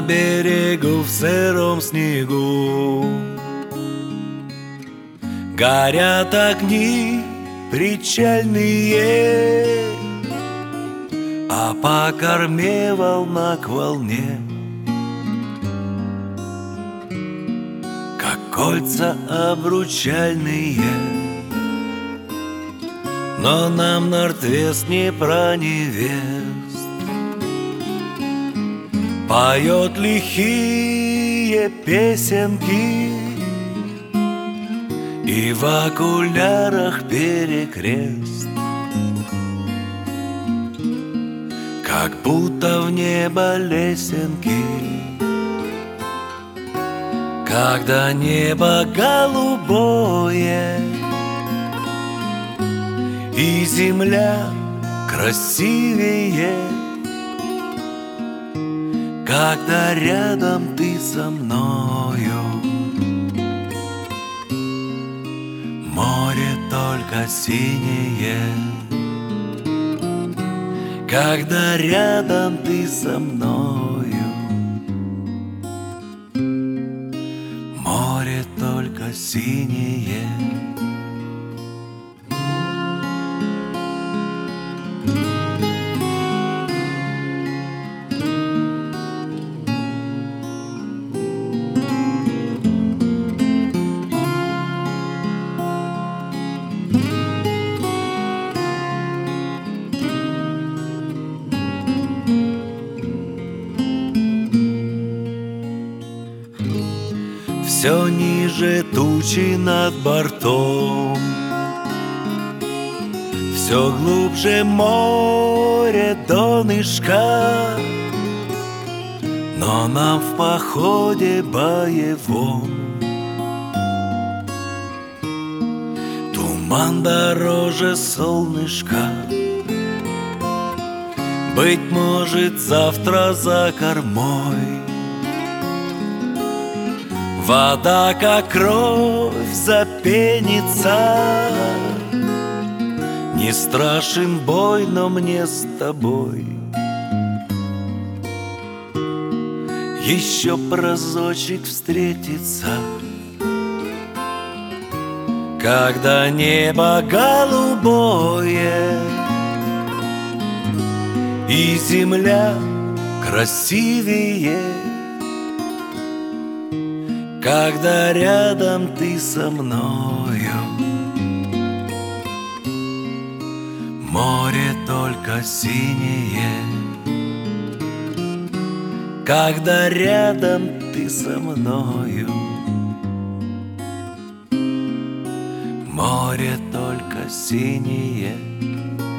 берегу в сыром снегу горят огни причальные, а по корме волна к волне, как кольца обручальные. Но нам Норд-Вест не про невест, поет лихие песенки, и в окулярах перекрест, как будто в небо лесенки. Когда небо голубое и земля красивее, когда рядом ты со мною, море только синее. Когда рядом ты со мною, море только синее. Все ниже тучи над бортом, все глубже море донышка, но нам в походе боевом туман дороже солнышка. Быть может, завтра за кормой вода, как кровь, запенится. Не страшен бой, но мне с тобой еще разочек встретиться. Когда небо голубое и земля красивее, когда рядом ты со мною, море только синее. Когда рядом ты со мною, море только синее.